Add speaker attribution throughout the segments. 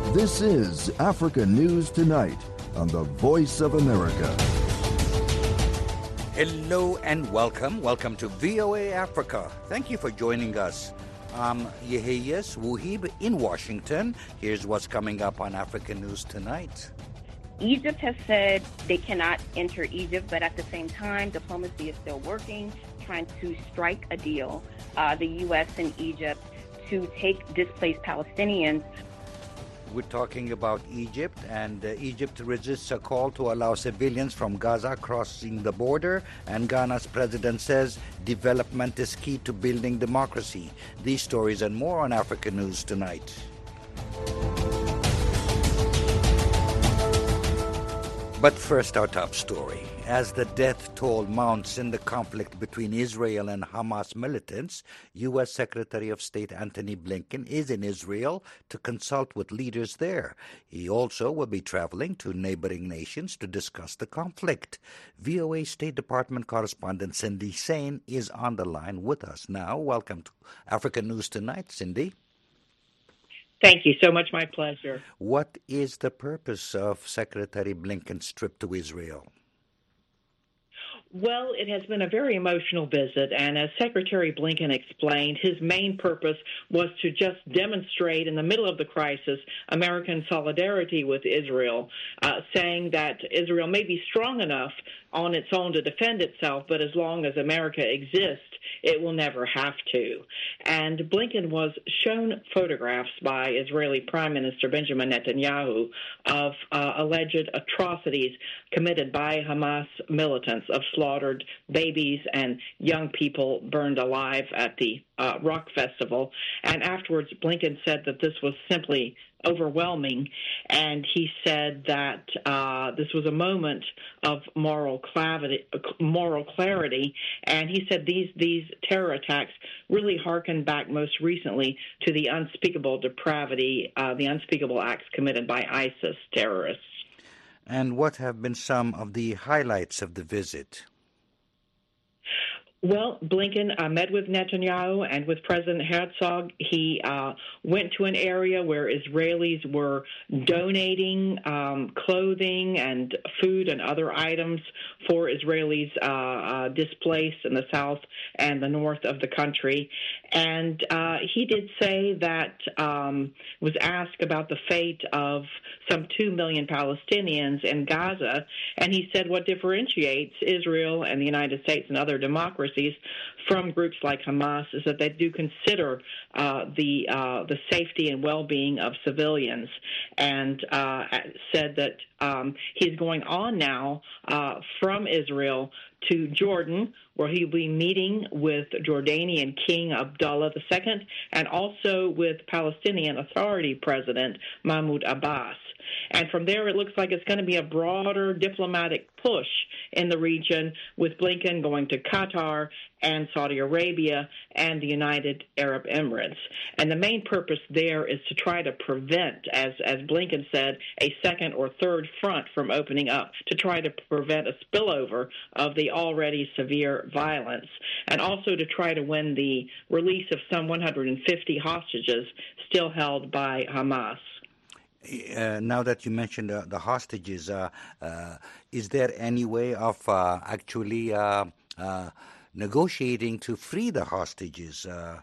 Speaker 1: This is Africa News Tonight on the Voice of America.
Speaker 2: Hello and welcome. Welcome to VOA Africa. Thank you for joining us. I'm Yeheyes Wuhib in Washington. Here's what's coming up on Africa News Tonight.
Speaker 3: Egypt has said they cannot enter Egypt, but at the same time, diplomacy is still working, trying to strike a deal, the U.S. and Egypt, to take displaced Palestinians.
Speaker 2: We're talking about Egypt, and Egypt resists a call to allow civilians from Gaza crossing the border, and Ghana's president says development is key to building democracy. These stories and more on Africa News Tonight. But first, our top story. As the death toll mounts in the conflict between Israel and Hamas militants, U.S. Secretary of State Antony Blinken is in Israel to consult with leaders there. He also will be traveling to neighboring nations to discuss the conflict. VOA State Department correspondent Cindy Saine is on the line with us now. Welcome to Africa News Tonight, Cindy.
Speaker 4: Thank you so much. My pleasure.
Speaker 2: What is the purpose of Secretary Blinken's trip to Israel?
Speaker 4: Well, it has been a very emotional visit, and as Secretary Blinken explained, his main purpose was to just demonstrate in the middle of the crisis American solidarity with Israel, saying that Israel may be strong enough on its own to defend itself, but as long as America exists, it will never have to. And Blinken was shown photographs by Israeli Prime Minister Benjamin Netanyahu of alleged atrocities committed by Hamas militants, of slaughtered babies and young people burned alive at the Rock Festival. And afterwards, Blinken said that this was simply overwhelming, and he said that this was a moment of moral clarity, and he said these terror attacks really harken back most recently to the unspeakable depravity, the unspeakable acts committed by ISIS terrorists.
Speaker 2: And what have been some of the highlights of the visit?
Speaker 4: Well, Blinken met with Netanyahu and with President Herzog. He went to an area where Israelis were donating clothing and food and other items for Israelis displaced in the south and the north of the country. And he did say that, was asked about the fate of some 2 million Palestinians in Gaza, and he said what differentiates Israel and the United States and other democracies from groups like Hamas is that they do consider the safety and well-being of civilians, and said that he's going on now from Israel to Jordan, where he'll be meeting with Jordanian King Abdullah II and also with Palestinian Authority President Mahmoud Abbas. And from there, it looks like it's going to be a broader diplomatic push in the region, with Blinken going to Qatar and Saudi Arabia and the United Arab Emirates. And the main purpose there is to try to prevent, as Blinken said, a second or third front from opening up, to try to prevent a spillover of the already severe violence, and also to try to win the release of some 150 hostages still held by Hamas.
Speaker 2: Now that you mentioned the hostages, is there any way of actually negotiating to free the hostages?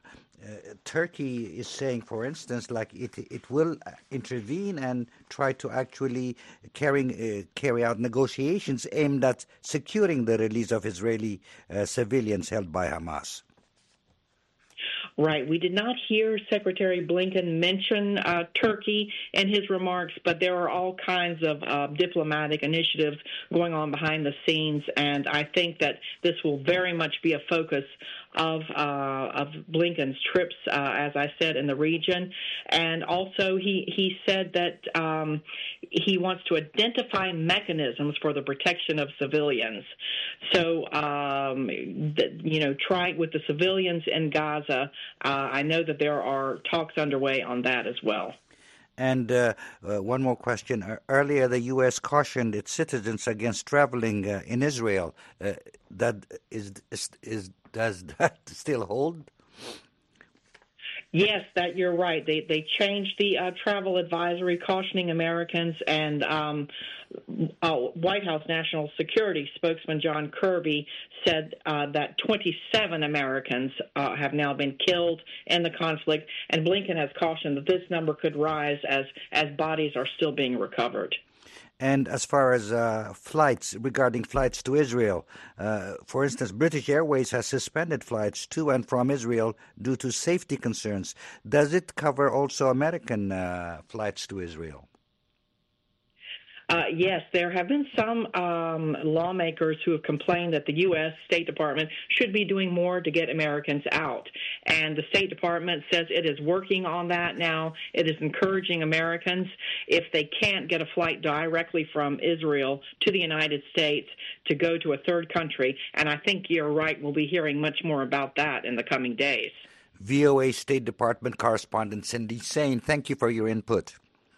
Speaker 2: Turkey is saying, for instance, like it will intervene and try to actually carry out negotiations aimed at securing the release of Israeli civilians held by Hamas.
Speaker 4: Right. We did not hear Secretary Blinken mention Turkey in his remarks, but there are all kinds of diplomatic initiatives going on behind the scenes, and I think that this will very much be a focus of Blinken's trips, as I said, in the region. And also he said that he wants to identify mechanisms for the protection of civilians. So, try with the civilians in Gaza. I know that there are talks underway on that as well.
Speaker 2: And one more question. Earlier, the U.S. cautioned its citizens against traveling in Israel. Does that still hold?
Speaker 4: Yes, that you're right. They changed the travel advisory, cautioning Americans, and White House National Security spokesman John Kirby said that 27 Americans have now been killed in the conflict, and Blinken has cautioned that this number could rise as bodies are still being recovered.
Speaker 2: And as far as regarding flights to Israel, for instance, British Airways has suspended flights to and from Israel due to safety concerns. Does it cover also American flights to Israel?
Speaker 4: Yes, there have been some lawmakers who have complained that the U.S. State Department should be doing more to get Americans out. And the State Department says it is working on that now. It is encouraging Americans, if they can't get a flight directly from Israel to the United States, to go to a third country. And I think you're right. We'll be hearing much more about that in the coming days.
Speaker 2: VOA State Department correspondent Cindy Saine, thank you for your input.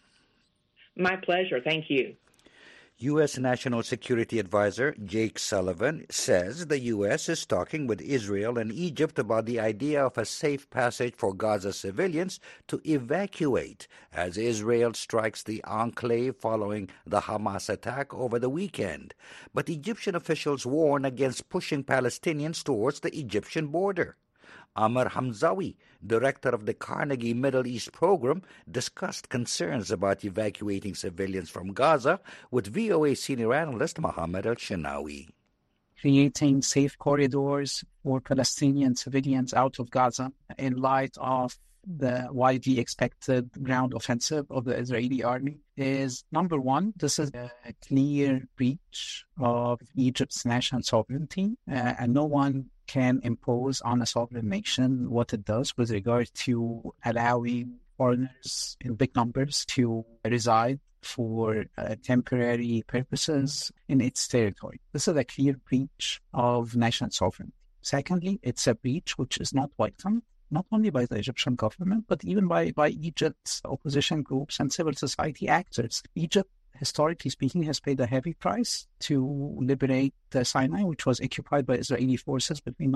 Speaker 4: My pleasure. Thank you.
Speaker 2: U.S. National Security Advisor Jake Sullivan says the U.S. is talking with Israel and Egypt about the idea of a safe passage for Gaza civilians to evacuate as Israel strikes the enclave following the Hamas attack over the weekend. But Egyptian officials warn against pushing Palestinians towards the Egyptian border. Amr Hamzawi, director of the Carnegie Middle East Program, discussed concerns about evacuating civilians from Gaza with VOA senior analyst Mohammed Al-Shinawi.
Speaker 5: Creating safe corridors for Palestinian civilians out of Gaza in light of the widely expected ground offensive of the Israeli army is, number one, this is a clear breach of Egypt's national sovereignty, and no one can impose on a sovereign nation what it does with regard to allowing foreigners in big numbers to reside for temporary purposes in its territory. This is a clear breach of national sovereignty. Secondly, it's a breach which is not welcomed, not only by the Egyptian government, but even by Egypt's opposition groups and civil society actors. Egypt, historically speaking, has paid a heavy price to liberate Sinai, which was occupied by Israeli forces between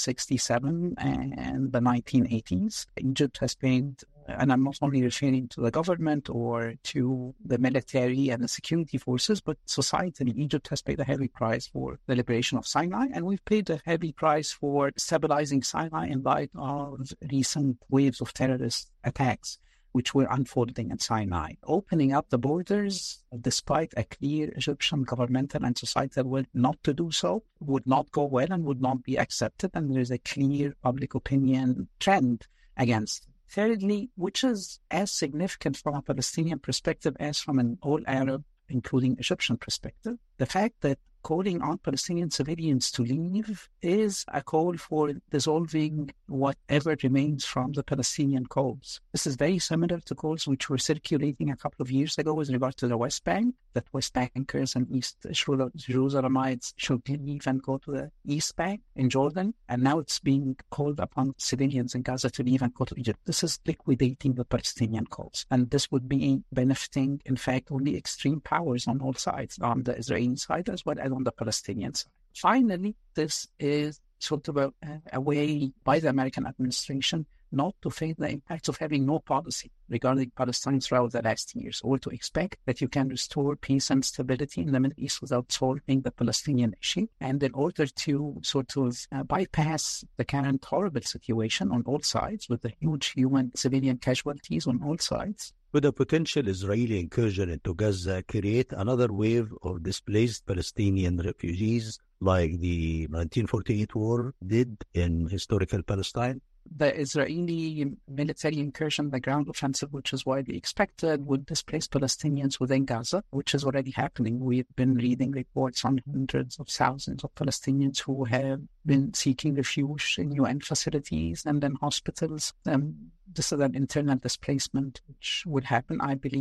Speaker 5: 1967 and the 1980s. Egypt has paid, and I'm not only referring to the government or to the military and the security forces, but society. Egypt has paid a heavy price for the liberation of Sinai, and we've paid a heavy price for stabilizing Sinai in light of recent waves of terrorist attacks which were unfolding in Sinai. Opening up the borders, despite a clear Egyptian governmental and societal will not to do so, would not go well and would not be accepted, and there is a clear public opinion trend against it. Thirdly, which is as significant from a Palestinian perspective as from an all-Arab, including Egyptian perspective, the fact that calling on Palestinian civilians to leave is a call for dissolving whatever remains from the Palestinian cause. This is very similar to calls which were circulating a couple of years ago with regard to the West Bank, that West Bankers and East Jerusalemites should leave and go to the East Bank in Jordan, and now it's being called upon civilians in Gaza to leave and go to Egypt. This is liquidating the Palestinian cause, and this would be benefiting, in fact, only extreme powers on all sides, on the Israeli side as well as on the Palestinian side. Finally, this is sort of a way by the American administration not to face the impacts of having no policy regarding Palestine throughout the last years, or to expect that you can restore peace and stability in the Middle East without solving the Palestinian issue. And in order to sort of bypass the current horrible situation on all sides, with the huge human civilian casualties on all sides,
Speaker 6: would a potential Israeli incursion into Gaza create another wave of displaced Palestinian refugees like the 1948 war did in historical Palestine?
Speaker 5: The Israeli military incursion, the ground offensive, which is widely expected, would displace Palestinians within Gaza, which is already happening. We've been reading reports on hundreds of thousands of Palestinians who have been seeking refuge in UN facilities and in hospitals. This is an internal displacement which would happen, I believe,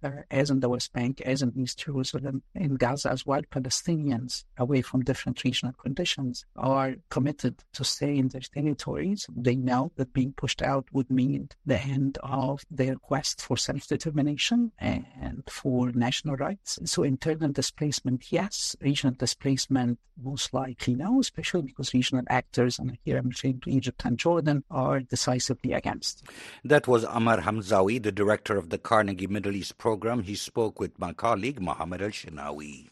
Speaker 5: as in the West Bank, as in East Jerusalem, in Gaza as well, Palestinians, away from different regional conditions, are committed to stay in their territories. They know that being pushed out would mean the end of their quest for self-determination and for national rights. So internal displacement, yes. Regional displacement, most likely no, especially because regional actors, and here I'm referring to Egypt and Jordan, are decisively against.
Speaker 2: That was Amar Hamzawi, the director of the Carnegie Middle East Program. He spoke with my colleague Mohammed Al-Shinawi.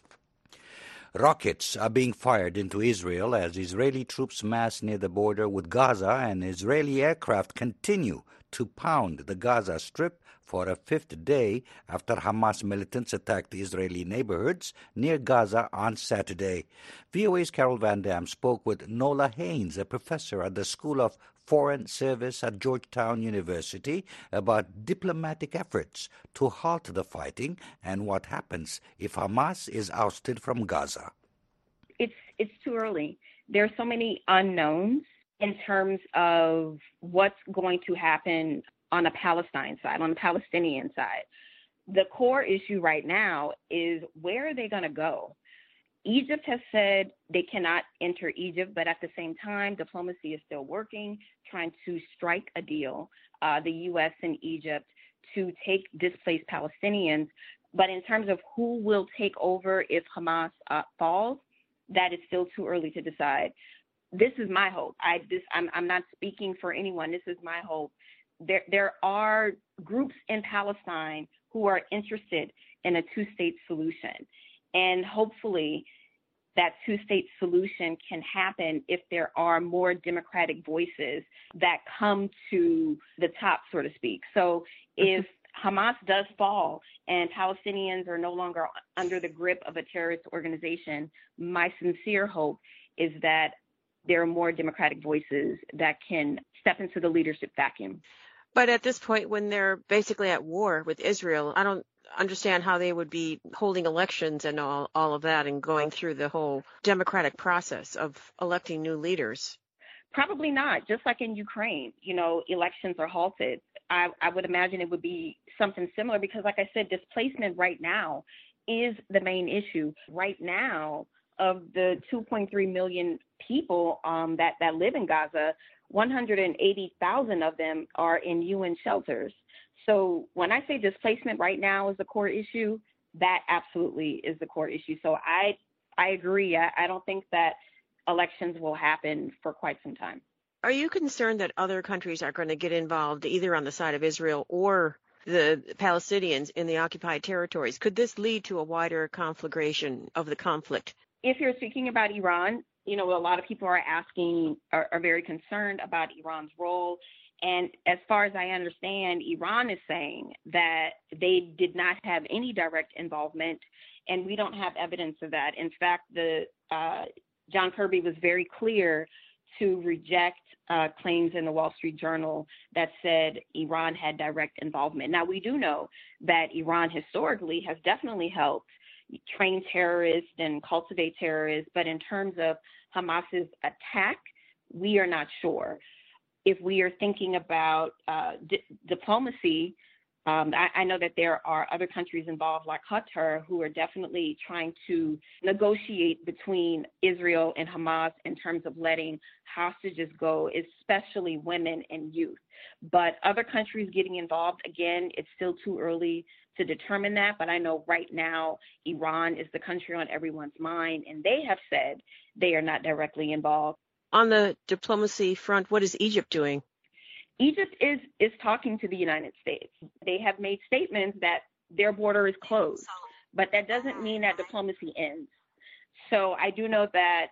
Speaker 2: Rockets are being fired into Israel as Israeli troops mass near the border with Gaza, and Israeli aircraft continue to pound the Gaza Strip for a fifth day after Hamas militants attacked Israeli neighborhoods near Gaza on Saturday. VOA's Carol Van Dam spoke with Nola Haynes, a professor at the School of Foreign Service at Georgetown University, about diplomatic efforts to halt the fighting and what happens if Hamas is ousted from Gaza.
Speaker 3: It's too early. There are so many unknowns in terms of what's going to happen on the Palestine side, on the Palestinian side. The core issue right now is, where are they going to go? Egypt has said they cannot enter Egypt, but at the same time, diplomacy is still working, trying to strike a deal, the U.S. and Egypt, to take displaced Palestinians. But in terms of who will take over if Hamas falls, that is still too early to decide. This is my hope. I'm not speaking for anyone. This is my hope. There are groups in Palestine who are interested in a two-state solution. And hopefully that two-state solution can happen if there are more democratic voices that come to the top, so to speak. So if Hamas does fall and Palestinians are no longer under the grip of a terrorist organization, my sincere hope is that there are more democratic voices that can step into the leadership vacuum.
Speaker 7: But at this point, when they're basically at war with Israel, I don't understand how they would be holding elections and all of that and going through the whole democratic process of electing new leaders.
Speaker 3: Probably not. Just like in Ukraine, elections are halted. I would imagine it would be something similar because, like I said, displacement right now is the main issue. Right now, of the 2.3 million people that live in Gaza, 180,000 of them are in UN shelters. So when I say displacement right now is the core issue, that absolutely is the core issue. So I agree. I don't think that elections will happen for quite some time.
Speaker 7: Are you concerned that other countries are going to get involved either on the side of Israel or the Palestinians in the occupied territories? Could this lead to a wider conflagration of the conflict?
Speaker 3: If you're speaking about Iran, a lot of people are very concerned about Iran's role. And as far as I understand, Iran is saying that they did not have any direct involvement, and we don't have evidence of that. In fact, John Kirby was very clear to reject claims in the Wall Street Journal that said Iran had direct involvement. Now, we do know that Iran historically has definitely helped train terrorists and cultivate terrorists, but in terms of Hamas's attack, we are not sure. If we are thinking about diplomacy, I know that there are other countries involved like Qatar who are definitely trying to negotiate between Israel and Hamas in terms of letting hostages go, especially women and youth. But other countries getting involved, again, it's still too early to determine that. But I know right now Iran is the country on everyone's mind, and they have said they are not directly involved.
Speaker 7: On the diplomacy front, what is Egypt doing?
Speaker 3: Egypt is talking to the United States. They have made statements that their border is closed, but that doesn't mean that diplomacy ends. So I do know that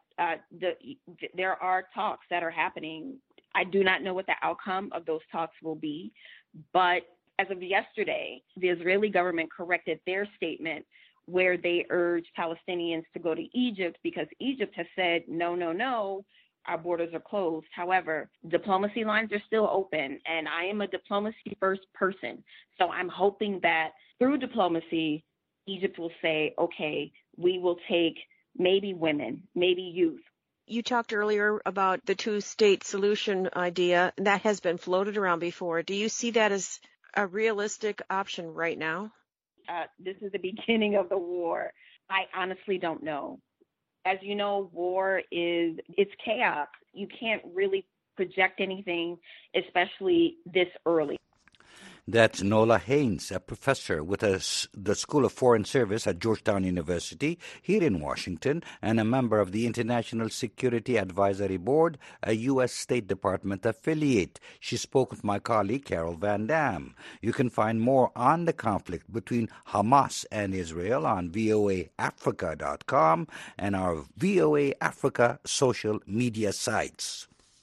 Speaker 3: there are talks that are happening. I do not know what the outcome of those talks will be, but as of yesterday, the Israeli government corrected their statement where they urged Palestinians to go to Egypt because Egypt has said, no, our borders are closed. However, diplomacy lines are still open, and I am a diplomacy-first person. So I'm hoping that through diplomacy, Egypt will say, okay, we will take maybe women, maybe youth.
Speaker 7: You talked earlier about the two-state solution idea. That has been floated around before. Do you see that as a realistic option right now?
Speaker 3: this is the beginning of the war. I honestly don't know. As you know, it's chaos. You can't really project anything, especially this early.
Speaker 2: That's Nola Haynes, a professor with the School of Foreign Service at Georgetown University here in Washington and a member of the International Security Advisory Board, a U.S. State Department affiliate. She spoke with my colleague Carol Van Dam. You can find more on the conflict between Hamas and Israel on voaafrica.com and our VOA Africa social media sites.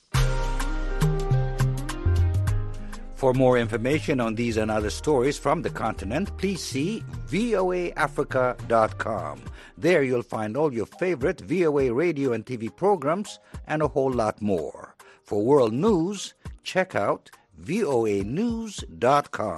Speaker 2: For more information on these and other stories from the continent, please see voaafrica.com. There you'll find all your favorite VOA radio and TV programs and a whole lot more. For world news, check out voanews.com.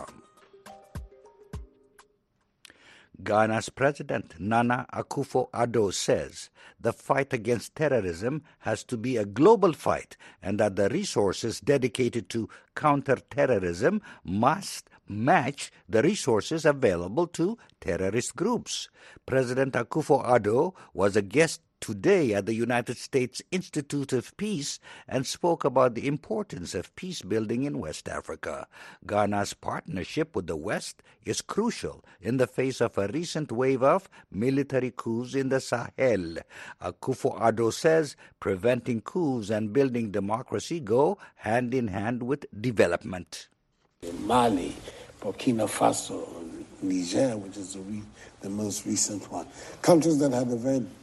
Speaker 2: Ghana's President Nana Akufo-Addo says the fight against terrorism has to be a global fight and that the resources dedicated to counter-terrorism must match the resources available to terrorist groups. President Akufo-Addo was a guest today at the United States Institute of Peace and spoke about the importance of peace building in West Africa. Ghana's partnership with the West is crucial in the face of a recent wave of military coups in the Sahel. Akufo-Addo says preventing coups and building democracy go hand in hand with development.
Speaker 8: Mali, Burkina Faso, Niger, which is the most recent one. Countries that have had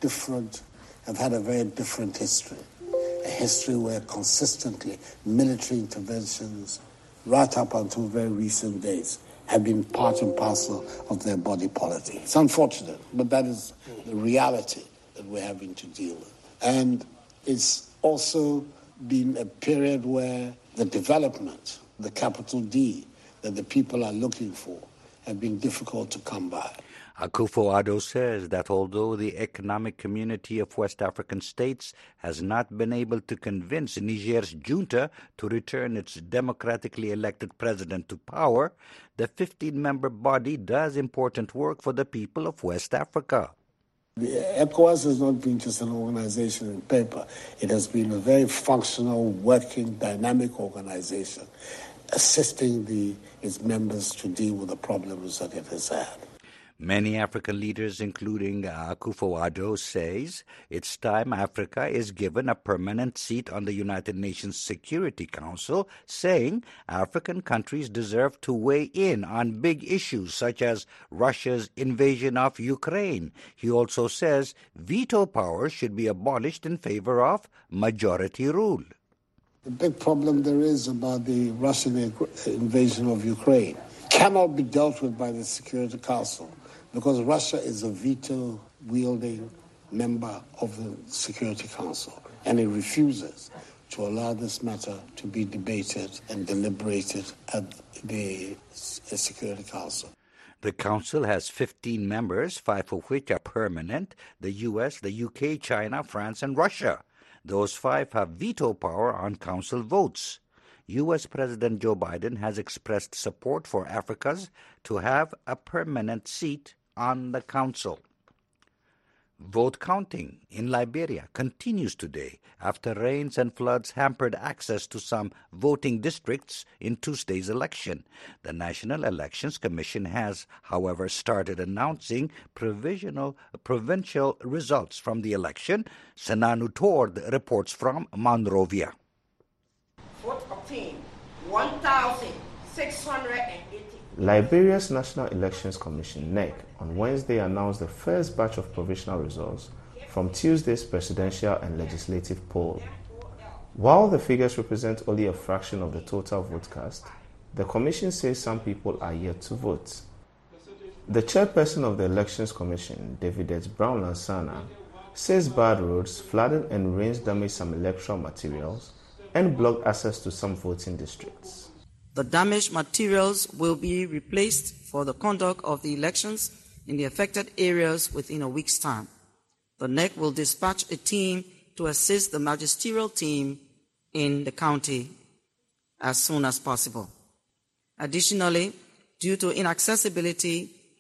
Speaker 8: a very different history. A history where consistently military interventions, right up until very recent days, have been part and parcel of their body politic. It's unfortunate, but that is the reality that we're having to deal with. And it's also been a period where the development, the capital D, that the people are looking for, have been difficult to come by.
Speaker 2: Akufo-Addo says that although the Economic Community of West African States has not been able to convince Niger's junta to return its democratically elected president to power, the 15-member body does important work for the people of West Africa.
Speaker 8: The ECOWAS has not been just an organization in paper. It has been a very functional, working, dynamic organization, assisting its members to deal with the problems that it has had.
Speaker 2: Many African leaders, including Akufo-Addo, says it's time Africa is given a permanent seat on the United Nations Security Council, saying African countries deserve to weigh in on big issues such as Russia's invasion of Ukraine. He also says veto power should be abolished in favor of majority rule.
Speaker 8: The big problem there is about the Russian invasion of Ukraine cannot be dealt with by the Security Council because Russia is a veto-wielding member of the Security Council, and it refuses to allow this matter to be debated and deliberated at the Security Council.
Speaker 2: The Council has 15 members, 5 of which are permanent: the U.S., the UK, China, France, and Russia. Those 5 have veto power on Council votes. U.S. President Joe Biden has expressed support for Africa's to have a permanent seat on the Council. Vote counting in Liberia continues today after rains and floods hampered access to some voting districts in Tuesday's election. The National Elections Commission has, however, started announcing provincial results from the election. Sananu Tord reports from Monrovia.
Speaker 9: Vote obtained 1,680.
Speaker 10: Liberia's National Elections Commission, NEC, on Wednesday announced the first batch of provisional results from Tuesday's presidential and legislative poll. While the figures represent only a fraction of the total vote cast, the Commission says some people are yet to vote. The chairperson of the Elections Commission, David Brown Lansana, says bad roads, flooding and rains damaged some electoral materials and blocked access to some voting districts.
Speaker 11: The damaged materials will be replaced for the conduct of the elections in the affected areas within a week's time. The NEC will dispatch a team to assist the magisterial team in the county as soon as possible. Additionally, due to inaccessibility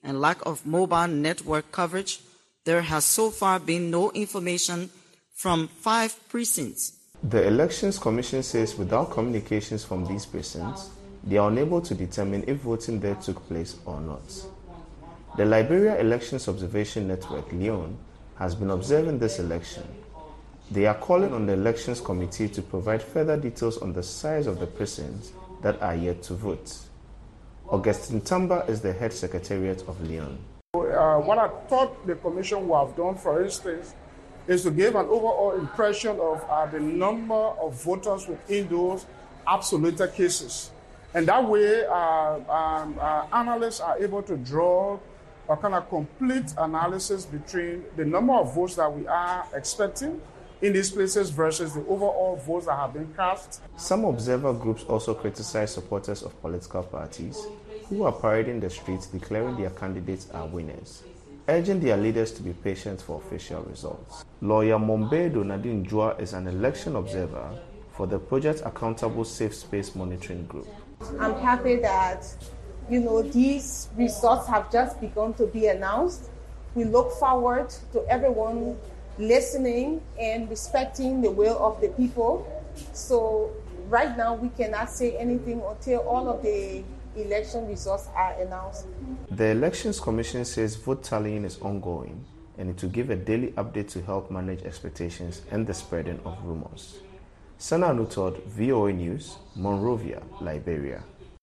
Speaker 11: and lack of mobile network coverage, there has so far been no information from 5 precincts.
Speaker 10: The Elections Commission says without communications from these precincts, they are unable to determine if voting there took place or not. The Liberia Elections Observation Network, LEON, has been observing this election. They are calling on the Elections Committee to provide further details on the size of the precincts that are yet to vote. Augustine Tamba is the head secretariat of LEON.
Speaker 12: What I thought the commission would have done, for instance, is to give an overall impression of the number of voters within those absolute cases. And that way, analysts are able to draw a kind of complete analysis between the number of votes that we are expecting in these places versus the overall votes that have been cast.
Speaker 10: Some observer groups also criticize supporters of political parties who are parading the streets declaring their candidates are winners, urging their leaders to be patient for official results. Lawyer Mombedo Nadine Jua is an election observer for the Project Accountable Safe Space Monitoring Group.
Speaker 13: I'm happy that, these results have just begun to be announced. We look forward to everyone listening and respecting the will of the people. So right now we cannot say anything until all of the election results are announced.
Speaker 10: The Elections Commission says vote tallying is ongoing and it will give a daily update to help manage expectations and the spreading of rumors. Sana Nutod, VOA News, Monrovia, Liberia.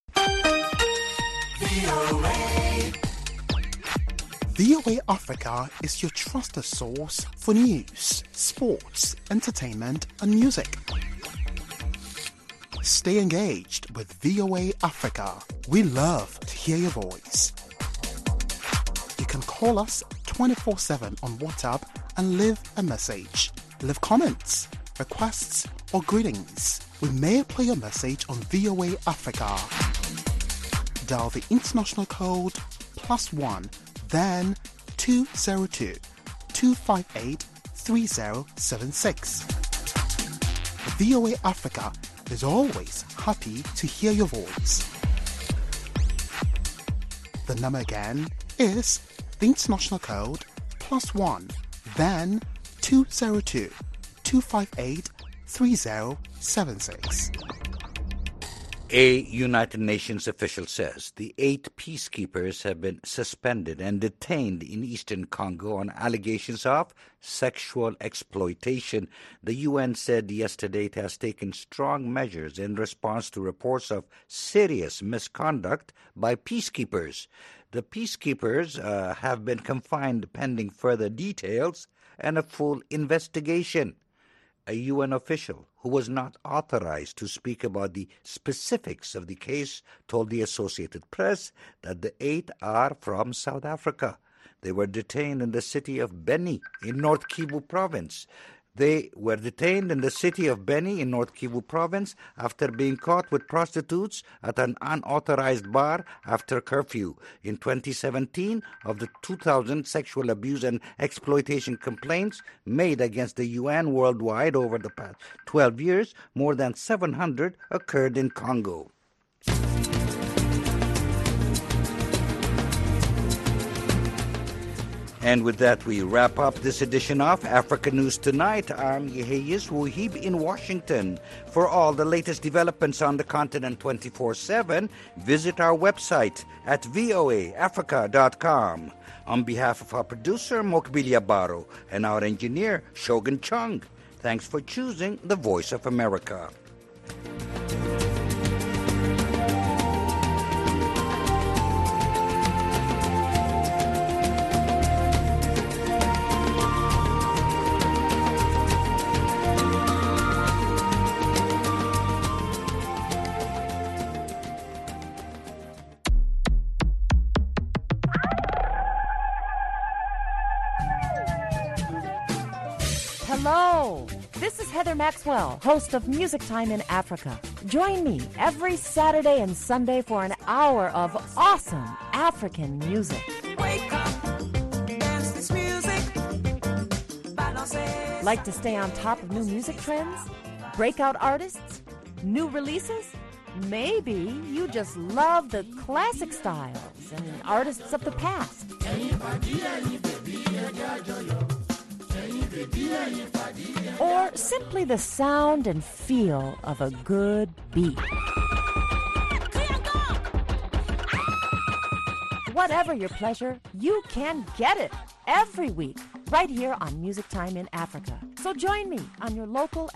Speaker 14: VOA Africa is your trusted source for news, sports, entertainment, and music. Stay engaged with VOA Africa. We love to hear your voice. You can call us 24/7 on WhatsApp and leave a message. Leave comments, requests, or greetings. We may play your message on VOA Africa. Dial the international code +1, then 202-258-3076. VOA Africa is always happy to hear your voice. The number again is the international code +1, then 202-258-3076.
Speaker 2: A United Nations official says the 8 peacekeepers have been suspended and detained in eastern Congo on allegations of sexual exploitation. The UN said yesterday it has taken strong measures in response to reports of serious misconduct by peacekeepers. The peacekeepers have been confined pending further details and a full investigation. A UN official who was not authorized to speak about the specifics of the case told the Associated Press that the 8 are from South Africa. They were detained in the city of Beni in North Kivu province. They were detained in the city of Beni in North Kivu province after being caught with prostitutes at an unauthorized bar after curfew. In 2017, of the 2,000 sexual abuse and exploitation complaints made against the UN worldwide over the past 12 years, more than 700 occurred in Congo. And with that, we wrap up this edition of Africa News Tonight. I'm Yeheyes Wuhib in Washington. For all the latest developments on the continent 24/7, visit our website at voaafrica.com. On behalf of our producer, Mokbilia Baro, and our engineer, Shogun Chung, thanks for choosing the Voice of America.
Speaker 15: Hello, this is Heather Maxwell, host of Music Time in Africa. Join me every Saturday and Sunday for an hour of awesome African music.
Speaker 16: Wake up, dance this music.
Speaker 15: Like to stay on top of new music trends, breakout artists, new releases? Maybe you just love the classic styles and artists of the past. Or simply the sound and feel of a good beat. Whatever your pleasure, you can get it every week right here on Music Time in Africa. So join me on your local